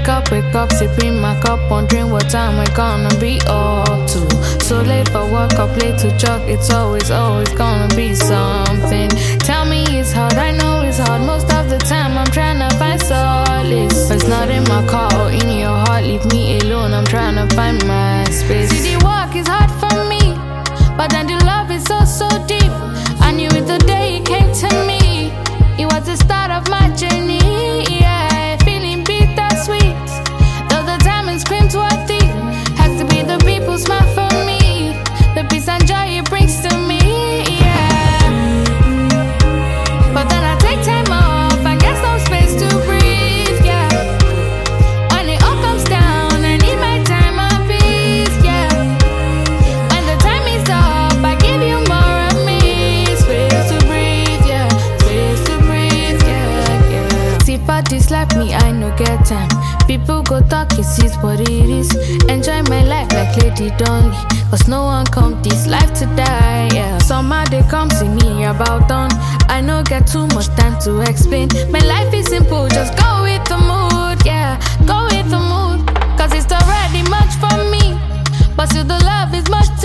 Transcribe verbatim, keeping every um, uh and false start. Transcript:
Wake up, wake up, sipping my cup, wondering what time we're gonna be up to. So late for work, up late to jog, it's always, always gonna be something. Tell me it's hard, I know it's hard, most of the time I'm trying to find solace. But it's not in my car or in your heart, leave me alone, I'm trying to find my space. See, the work is hard for me, but then the love is so, so deep. I knew it the day it came to me, it was the start of my journey, yeah. Feeling bittersweet, though the time and screams worth it. Has to be the people smile for me, the peace and joy it brings to me, yeah. But then I take time off, I get some space to breathe, yeah. When it all comes down, I need my time of peace, yeah. When the time is up, I give you more of me. Space to breathe, yeah. Space to breathe, yeah, yeah. See, for this life, me, I no get time. People go talk, it is what it is. Enjoy my life like Lady Dolly, cause no one come this life to die, yeah. Somehow they come see me about done. I no get too much time to explain. My life is simple, just go with the mood, yeah. Go with the mood, cause it's already much for me, but still the love is much